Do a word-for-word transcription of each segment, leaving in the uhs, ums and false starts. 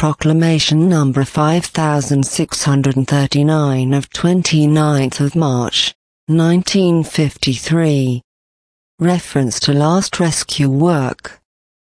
Proclamation number five thousand six hundred thirty-nine of twenty-ninth of March, nineteen fifty-three. Reference to last rescue work.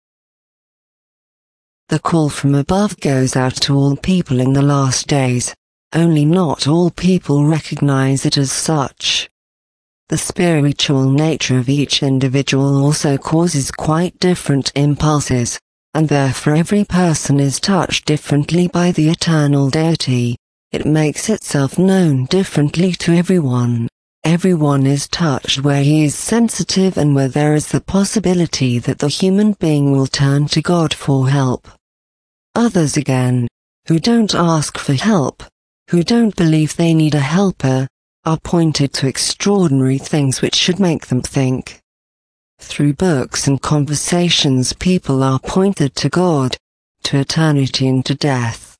The call from above goes out to all people in the last days, only not all people recognize it as such. The spiritual nature of each individual also causes quite different impulses, and therefore every person is touched differently by the eternal deity. It makes itself known differently to everyone. Everyone is touched where he is sensitive and where there is the possibility that the human being will turn to God for help. Others again, who don't ask for help, who don't believe they need a helper, are pointed to extraordinary things which should make them think. Through books and conversations people are pointed to God, to eternity and to death.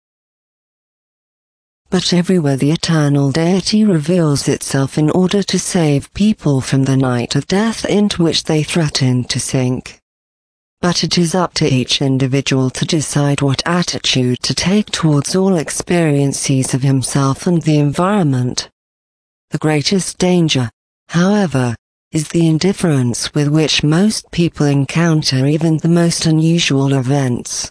But everywhere the eternal deity reveals itself in order to save people from the night of death into which they threaten to sink. But it is up to each individual to decide what attitude to take towards all experiences of himself and the environment. The greatest danger, however, is the indifference with which most people encounter even the most unusual events.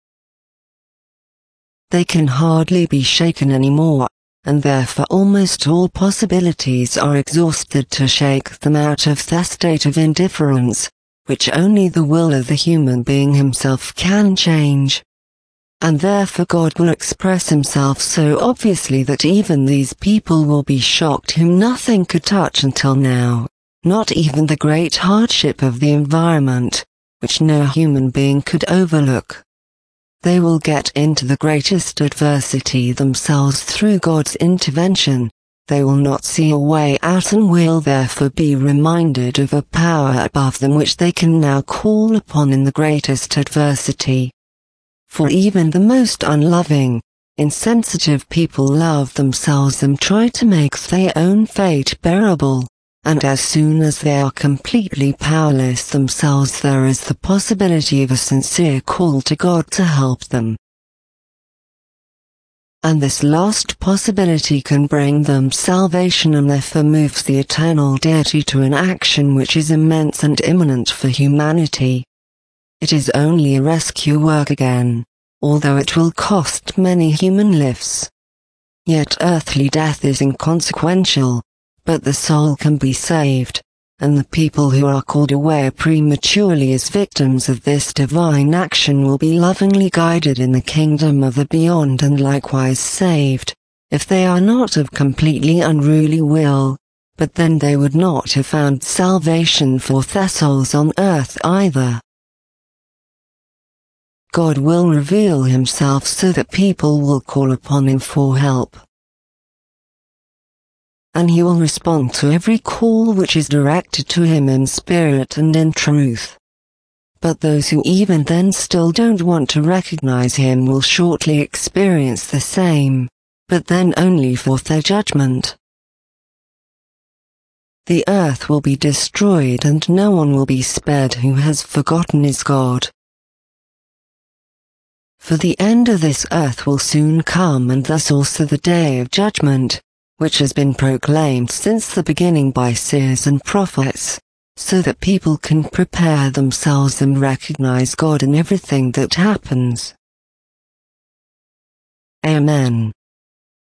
They can hardly be shaken anymore, and therefore almost all possibilities are exhausted to shake them out of their state of indifference, which only the will of the human being himself can change. And therefore God will express himself so obviously that even these people will be shocked whom nothing could touch until now. Not even the great hardship of the environment, which no human being could overlook. They will get into the greatest adversity themselves through God's intervention. They will not see a way out and will therefore be reminded of a power above them which they can now call upon in the greatest adversity. For even the most unloving, insensitive people love themselves and try to make their own fate bearable. And as soon as they are completely powerless themselves there is the possibility of a sincere call to God to help them. And this last possibility can bring them salvation and therefore moves the eternal deity to an action which is immense and imminent for humanity. It is only a rescue work again, although it will cost many human lives. Yet earthly death is inconsequential. But the soul can be saved, and the people who are called away prematurely as victims of this divine action will be lovingly guided in the kingdom of the beyond and likewise saved, if they are not of completely unruly will, but then they would not have found salvation for their souls on earth either. God will reveal himself so that people will call upon him for help. And he will respond to every call which is directed to him in spirit and in truth. But those who even then still don't want to recognize him will shortly experience the same, but then only for their judgment. The earth will be destroyed and no one will be spared who has forgotten his God. For the end of this earth will soon come, and thus also the day of judgment, which has been proclaimed since the beginning by seers and prophets, so that people can prepare themselves and recognize God in everything that happens. Amen.